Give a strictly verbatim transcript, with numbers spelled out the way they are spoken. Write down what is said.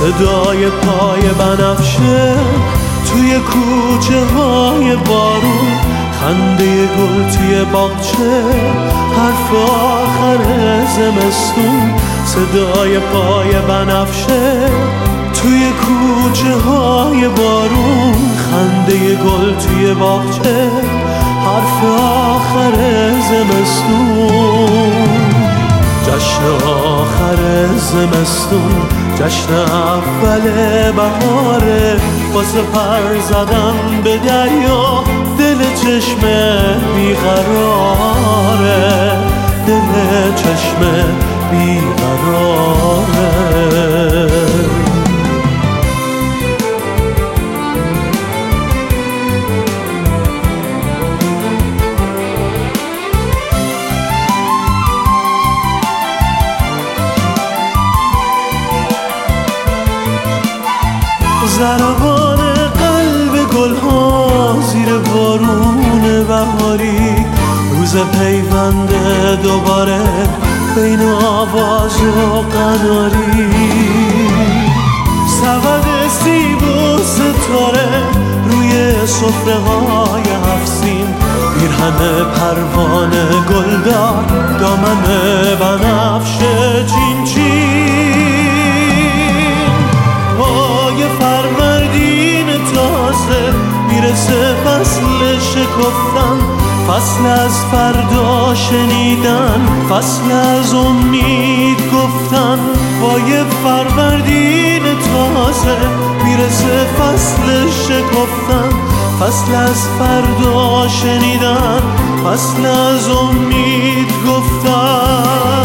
صدای پای بنفشه توی کوچه های بارون، خنده گل توی باغچه، حرف آخر زمستون. صدای پای بنفشه توی کوچه های بارون، خنده گل توی باغچه، حرف آخر زمستون. جشن آخر زمستون، جشن اول بهاره، واسه پر زدن به دریا دل چشم بیقراره، دل چشم بیقراره. ضربان قلب گلها زیر بارون بهاری، روز پیوند دوباره بین آواز و قناری. سبد سیب و ستاره روی سفره های هفسین، پیرهن پروانه گلدار، دامن بنفشه چین چین. پای فروردین تازه میرسه فصل شکفتن، فصل از فردا شنیدن، فصل از امید گفتن. پای فروردین تازه میرسه فصل شکفتن، فصل از فردا شنیدن، فصل از امید گفتن.